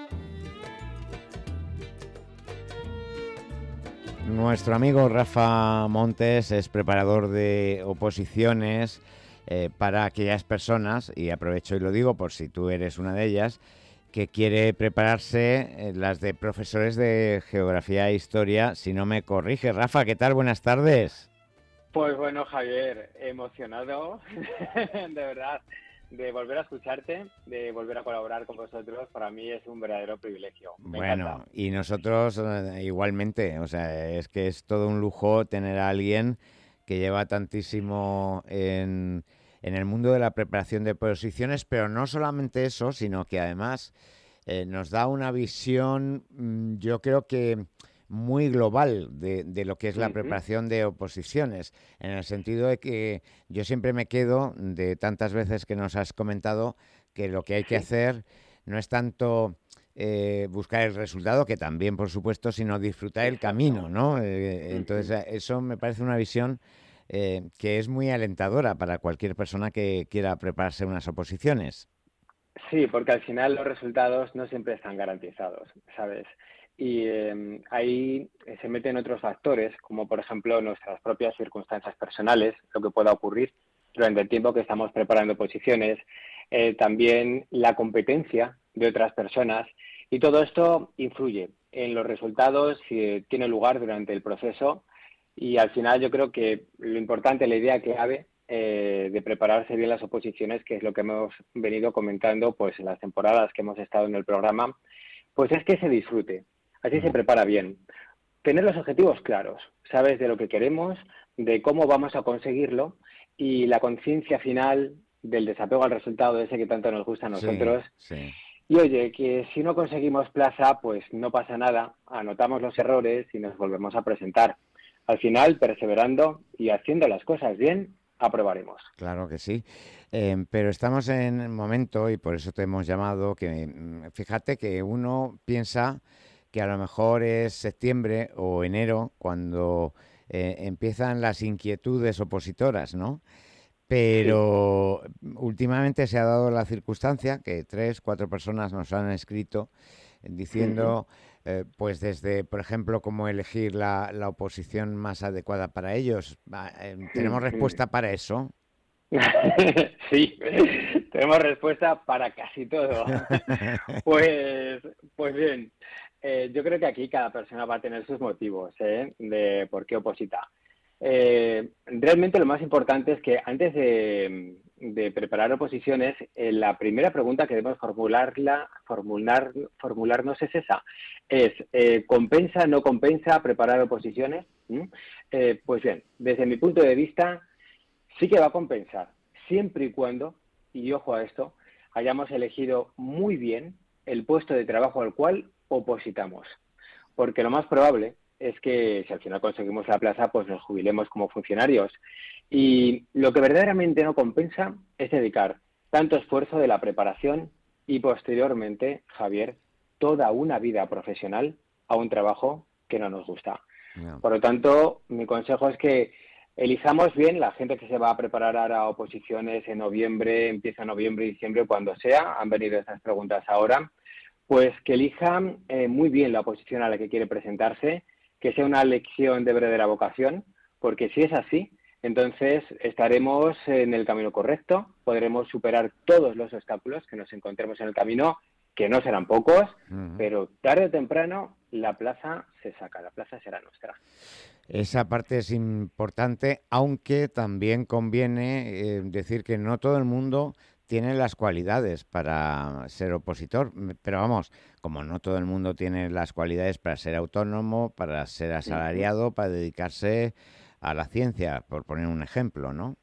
Nuestro amigo Rafa Montes es preparador de oposiciones para aquellas personas, y aprovecho y lo digo por si tú eres una de ellas, que quiere prepararse las de profesores de geografía e historia, si no me corrige. Rafa, ¿qué tal? Buenas tardes. Pues bueno, Javier, emocionado, de verdad, de volver a escucharte, de volver a colaborar con vosotros. Para mí es un verdadero privilegio. Me encanta. Bueno, y nosotros igualmente, o sea, es que es todo un lujo tener a alguien que lleva tantísimo en el mundo de la preparación de posiciones, pero no solamente eso, sino que además nos da una visión, yo creo que muy global de lo que es la Ujú. preparación de oposiciones, en el sentido de que yo siempre me quedo de tantas veces que nos has comentado que lo que hay que Sí. hacer no es tanto buscar el resultado, que también, por supuesto, sino disfrutar el camino, Exacto. ¿no? Entonces, Ujú. eso me parece una visión que es muy alentadora para cualquier persona que quiera prepararse unas oposiciones. Sí, porque al final los resultados no siempre están garantizados, ¿sabes? Y ahí se meten otros factores, como por ejemplo nuestras propias circunstancias personales, lo que pueda ocurrir durante el tiempo que estamos preparando posiciones, también la competencia de otras personas, y todo esto influye en los resultados si tiene lugar durante el proceso. Y al final yo creo que lo importante, la idea clave de prepararse bien las oposiciones, que es lo que hemos venido comentando pues en las temporadas que hemos estado en el programa, pues es que se disfrute. Así se Mm. prepara bien. Tener los objetivos claros, sabes de lo que queremos, de cómo vamos a conseguirlo, y la conciencia final del desapego al resultado ese que tanto nos gusta a Sí, nosotros. sí. Y oye, que si no conseguimos plaza, pues no pasa nada, anotamos los errores y nos volvemos a presentar. Al final, perseverando y haciendo las cosas bien, aprobaremos. Claro que sí. Pero estamos en el momento, y por eso te hemos llamado, que fíjate que uno piensa que a lo mejor es septiembre o enero cuando empiezan las inquietudes opositoras, ¿no? Sí. Pero últimamente se ha dado la circunstancia que tres, cuatro personas nos han escrito Ujú. diciendo, pues desde, por ejemplo, cómo elegir la oposición más adecuada para ellos. ¿Tenemos Ujú. respuesta para eso? Sí, tenemos respuesta para casi todo. Pues, pues bien, yo creo que aquí cada persona va a tener sus motivos, de por qué oposita. Realmente lo más importante es que antes de preparar oposiciones, la primera pregunta que debemos formularnos es esa. Es, ¿compensa, no compensa preparar oposiciones? ¿Mm? Pues bien, desde mi punto de vista, sí que va a compensar, siempre y cuando, y ojo a esto, hayamos elegido muy bien el puesto de trabajo al cual opositamos. Porque lo más probable es que si al final conseguimos la plaza, pues nos jubilemos como funcionarios. Y lo que verdaderamente no compensa es dedicar tanto esfuerzo de la preparación y posteriormente, Javier, toda una vida profesional a un trabajo que no nos gusta. No. Por lo tanto, mi consejo es que elijamos bien la gente que se va a preparar ahora a oposiciones en noviembre, empieza noviembre, diciembre, cuando sea. Han venido estas preguntas ahora. Pues que elijan muy bien la oposición a la que quiere presentarse, que sea una elección de verdadera vocación, porque si es así, entonces estaremos en el camino correcto, podremos superar todos los obstáculos que nos encontremos en el camino, que no serán pocos, Ujú. pero tarde o temprano la plaza se saca, la plaza será nuestra. Esa parte es importante, aunque también conviene decir que no todo el mundo tiene las cualidades para ser opositor. Pero vamos, como no todo el mundo tiene las cualidades para ser autónomo, para ser Uh -huh. asalariado, para dedicarse a la ciencia, por poner un ejemplo, ¿no?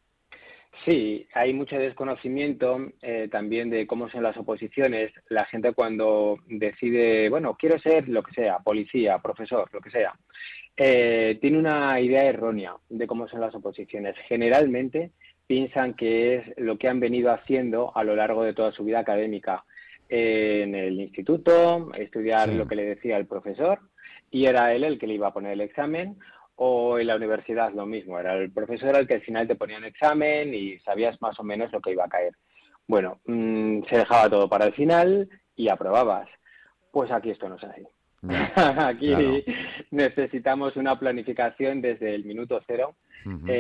Sí, hay mucho desconocimiento también de cómo son las oposiciones. La gente cuando decide, bueno, quiero ser lo que sea, policía, profesor, lo que sea, tiene una idea errónea de cómo son las oposiciones. Generalmente piensan que es lo que han venido haciendo a lo largo de toda su vida académica. En el instituto, estudiar Sí. lo que le decía el profesor, y era él el que le iba a poner el examen, o en la universidad lo mismo, era el profesor el que al final te ponía un examen y sabías más o menos lo que iba a caer. Bueno, se dejaba todo para el final y aprobabas. Pues aquí esto no es así. Ya, Aquí claro. necesitamos una planificación desde el minuto cero. Ujú.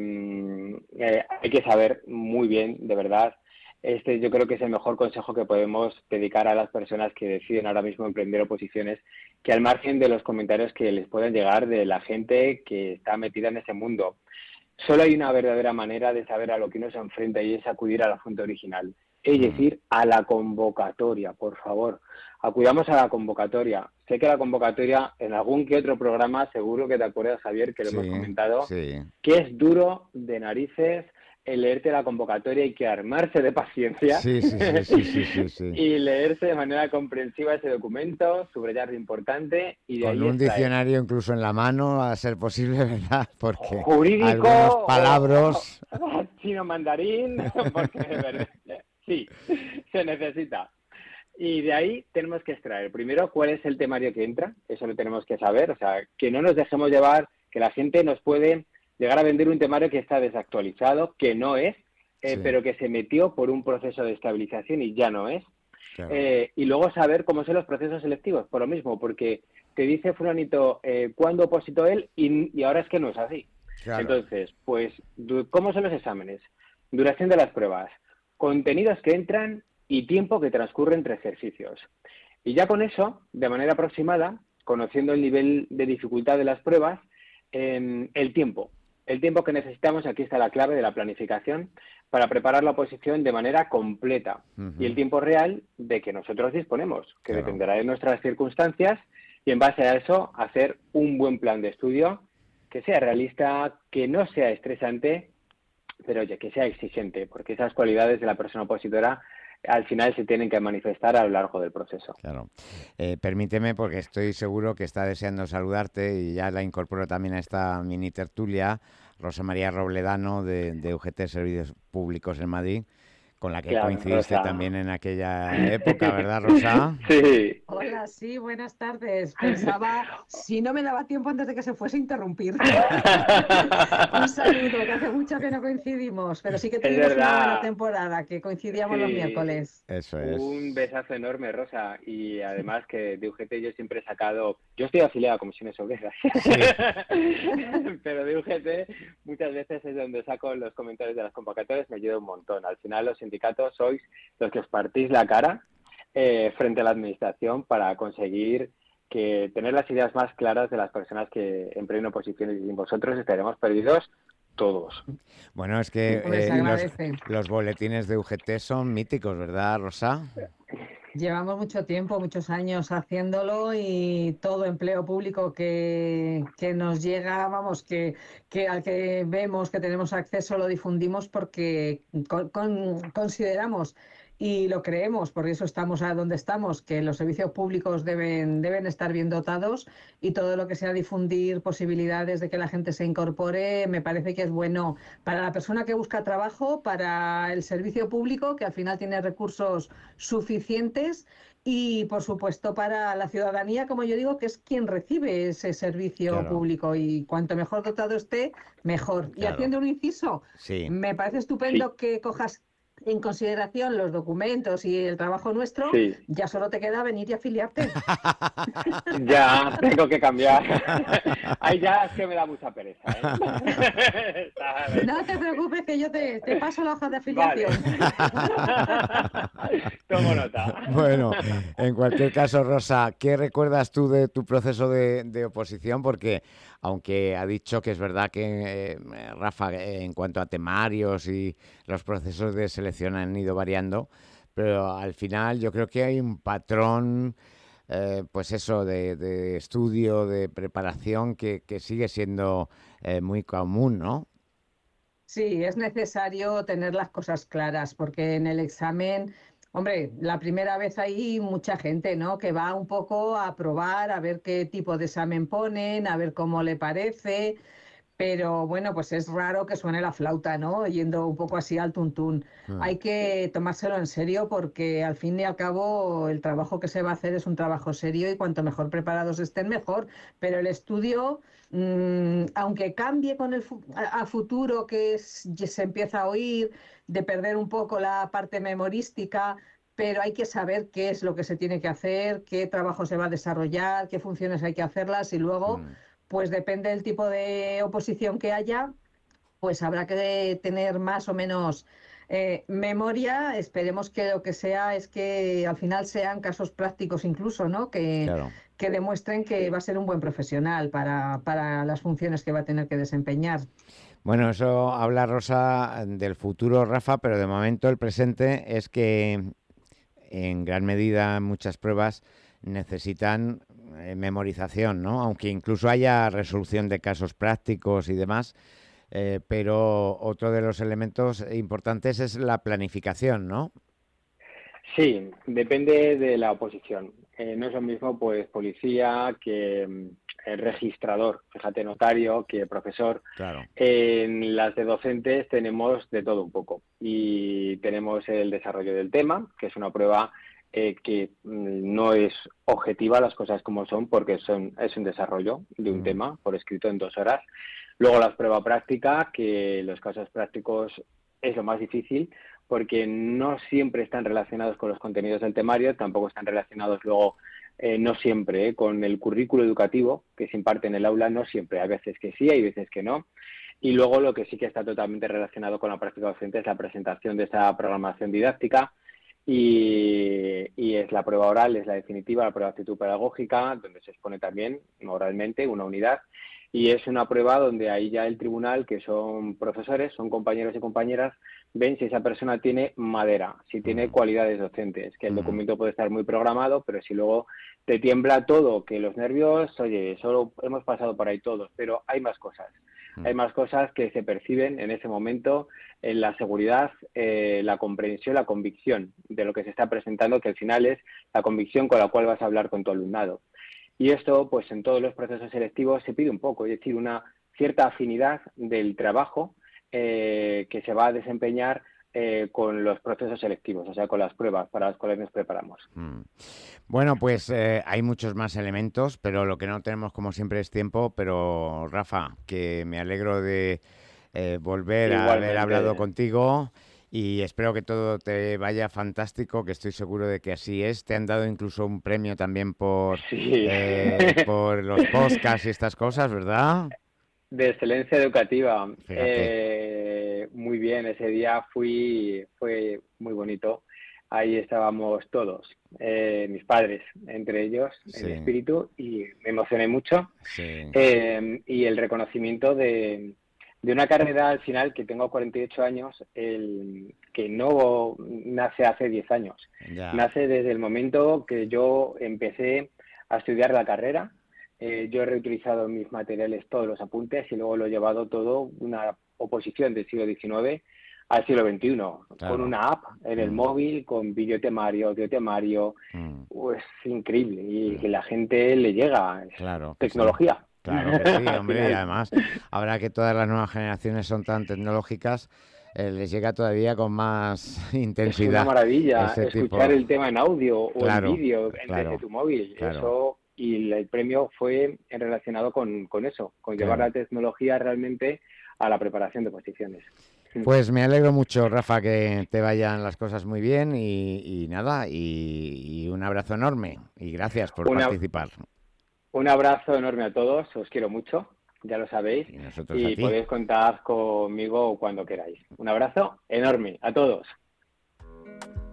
Hay que saber muy bien, de verdad. Este yo creo que es el mejor consejo que podemos dedicar a las personas que deciden ahora mismo emprender oposiciones, que al margen de los comentarios que les puedan llegar de la gente que está metida en ese mundo, solo hay una verdadera manera de saber a lo que uno se enfrenta y es acudir a la fuente original, es Mm. decir, a la convocatoria, por favor. Acudamos a la convocatoria. Sé que la convocatoria, en algún que otro programa, seguro que te acuerdas, Javier, que lo hemos Sí, comentado, sí. que es duro de narices el leerte la convocatoria y que armarse de paciencia Sí, sí, sí, sí, sí, sí, sí. y leerse de manera comprensiva ese documento, subrayar lo importante y de Con ahí un extraer diccionario incluso en la mano, a ser posible, ¿verdad? Porque jurídico algunos o palabras... chino mandarín, porque de verdad, sí, se necesita. Y de ahí tenemos que extraer, primero, cuál es el temario que entra, eso lo tenemos que saber, o sea, que no nos dejemos llevar, que la gente nos puede llegar a vender un temario que está desactualizado, que no es, Sí, pero que se metió por un proceso de estabilización y ya no es. claro, Y luego saber cómo son los procesos selectivos, por lo mismo, porque te dice fulanito cuándo opositó él y ahora es que no es así. claro. Entonces, pues, ¿cómo son los exámenes? Duración de las pruebas, contenidos que entran y tiempo que transcurre entre ejercicios. Y ya con eso, de manera aproximada, conociendo el nivel de dificultad de las pruebas, el tiempo. El tiempo que necesitamos, aquí está la clave de la planificación, para preparar la oposición de manera completa. Y el Ujú, tiempo real de que nosotros disponemos, que claro. dependerá de nuestras circunstancias, y en base a eso hacer un buen plan de estudio que sea realista, que no sea estresante, pero oye, que sea exigente, porque esas cualidades de la persona opositora al final se tienen que manifestar a lo largo del proceso. Claro. Permíteme, porque estoy seguro que está deseando saludarte y ya la incorporo también a esta mini tertulia, Rosa María Robledano de UGT Servicios Públicos en Madrid, con la que Claro, coincidiste Rosa. también en aquella época, ¿verdad, Rosa? Sí. Hola, sí, buenas tardes. Pensaba, si no me daba tiempo antes de que se fuese a interrumpir. Un saludo, que hace mucho que no coincidimos, pero sí que Es tuvimos una buena verdad. temporada, que coincidíamos los Sí, miércoles. Eso un es. besazo enorme, Rosa. Y además que de UGT yo siempre he sacado, yo estoy afiliado a comisiones obreras, Sí, pero de UGT muchas veces es donde saco los comentarios de las convocatorias, me ayuda un montón. Al final los sindicatos sois los que os partís la cara frente a la administración para conseguir que tener las ideas más claras de las personas que emprenden oposiciones y sin vosotros estaremos perdidos todos. bueno, es que Hombre, se agradece. los boletines de UGT son míticos, ¿verdad, Rosa? Llevamos mucho tiempo, muchos años haciéndolo y todo empleo público que nos llega, vamos, que al que vemos que tenemos acceso lo difundimos porque consideramos y lo creemos, por eso estamos a donde estamos, que los servicios públicos deben estar bien dotados y todo lo que sea difundir posibilidades de que la gente se incorpore, me parece que es bueno para la persona que busca trabajo, para el servicio público, que al final tiene recursos suficientes y, por supuesto, para la ciudadanía, como yo digo, que es quien recibe ese servicio Claro, público y cuanto mejor dotado esté, mejor. Y claro. haciendo un inciso, Sí. me parece Sí, estupendo que cojas en consideración los documentos y el trabajo nuestro, sí. ya solo te queda venir y afiliarte. Ya, tengo que cambiar. Ahí ya es que me da mucha pereza, ¿eh? No te preocupes que yo te paso la hoja de Vale. afiliación. Tomo nota. Bueno, en cualquier caso, Rosa, ¿qué recuerdas tú de tu proceso de oposición? Porque aunque ha dicho que es verdad que Rafa, en cuanto a temarios y los procesos de selección han ido variando, pero al final yo creo que hay un patrón, pues eso, de estudio, de preparación que sigue siendo muy común, ¿no? Sí, es necesario tener las cosas claras porque en el examen, hombre, la primera vez hay mucha gente, ¿no? Que va un poco a probar, a ver qué tipo de examen ponen, a ver cómo le parece. Pero bueno, pues es raro que suene la flauta, ¿no? Yendo un poco así al tuntún. Mm, Hay que tomárselo en serio porque al fin y al cabo el trabajo que se va a hacer es un trabajo serio y cuanto mejor preparados estén, mejor. Pero el estudio, aunque cambie con a futuro que se empieza a oír, de perder un poco la parte memorística, pero hay que saber qué es lo que se tiene que hacer, qué trabajo se va a desarrollar, qué funciones hay que hacerlas y luego, pues depende del tipo de oposición que haya, pues habrá que tener más o menos memoria. Esperemos que lo que sea es que al final sean casos prácticos incluso, ¿no? Claro. Que demuestren que va a ser un buen profesional para las funciones que va a tener que desempeñar. Bueno, eso habla Rosa del futuro, Rafa, pero de momento el presente es que en gran medida muchas pruebas necesitan memorización, ¿no? Aunque incluso haya resolución de casos prácticos y demás, pero otro de los elementos importantes es la planificación, ¿no? Sí, depende de la oposición. No es lo mismo, pues, policía que registrador, fíjate, notario, que profesor. Claro. En las de docentes tenemos de todo un poco. Y tenemos el desarrollo del tema, que es una prueba que no es objetiva, las cosas como son, porque es un desarrollo de un tema por escrito en 2 horas. Luego la prueba práctica, que los casos prácticos es lo más difícil, porque no siempre están relacionados con los contenidos del temario, tampoco están relacionados luego, no siempre, con el currículo educativo que se imparte en el aula, no siempre, hay veces que sí, hay veces que no. Y luego lo que sí que está totalmente relacionado con la práctica docente es la presentación de esa programación didáctica y es la prueba oral, es la definitiva, la prueba de actitud pedagógica, donde se expone también oralmente una unidad. Y es una prueba donde ahí ya el tribunal, que son profesores, son compañeros y compañeras, ven si esa persona tiene madera, si tiene cualidades docentes, que el documento puede estar muy programado, pero si luego te tiembla todo, que los nervios, oye, solo hemos pasado por ahí todos, pero hay más cosas. Hay más cosas que se perciben en ese momento, en la seguridad, la comprensión, la convicción de lo que se está presentando, que al final es la convicción con la cual vas a hablar con tu alumnado. Y esto, pues en todos los procesos selectivos se pide un poco, es decir, una cierta afinidad del trabajo que se va a desempeñar con los procesos selectivos, o sea, con las pruebas para las cuales nos preparamos. Bueno, pues hay muchos más elementos, pero lo que no tenemos, como siempre, es tiempo. Pero, Rafa, que me alegro de volver a haber hablado contigo y espero que todo te vaya fantástico, que estoy seguro de que así es. Te han dado incluso un premio también por los podcasts y estas cosas, ¿verdad? De excelencia educativa. Fíjate. Muy bien, ese día fue muy bonito. Ahí estábamos todos, mis padres, entre ellos, en espíritu, y me emocioné mucho. Sí. Y el reconocimiento de una carrera al final que tengo 48 años, que no nace hace 10 años. Ya. Nace desde el momento que yo empecé a estudiar la carrera. Yo he reutilizado mis materiales, todos los apuntes, y luego lo he llevado todo, una oposición del siglo XIX al siglo XXI, claro, con una app en el móvil, con videotemario, audiotemario. Pues increíble, y que la gente le llega. Claro, tecnología. Sí. Claro que sí, hombre, y además, ahora que todas las nuevas generaciones son tan tecnológicas, les llega todavía con más intensidad. Es una maravilla escuchar el tema en audio o en vídeo desde tu móvil. Claro. Eso, y el premio fue relacionado con eso, con llevar la tecnología realmente a la preparación de oposiciones. Pues me alegro mucho, Rafa, que te vayan las cosas muy bien y nada, y un abrazo enorme y gracias por participar. Un abrazo enorme a todos, os quiero mucho, ya lo sabéis, y podéis contar conmigo cuando queráis. Un abrazo enorme a todos.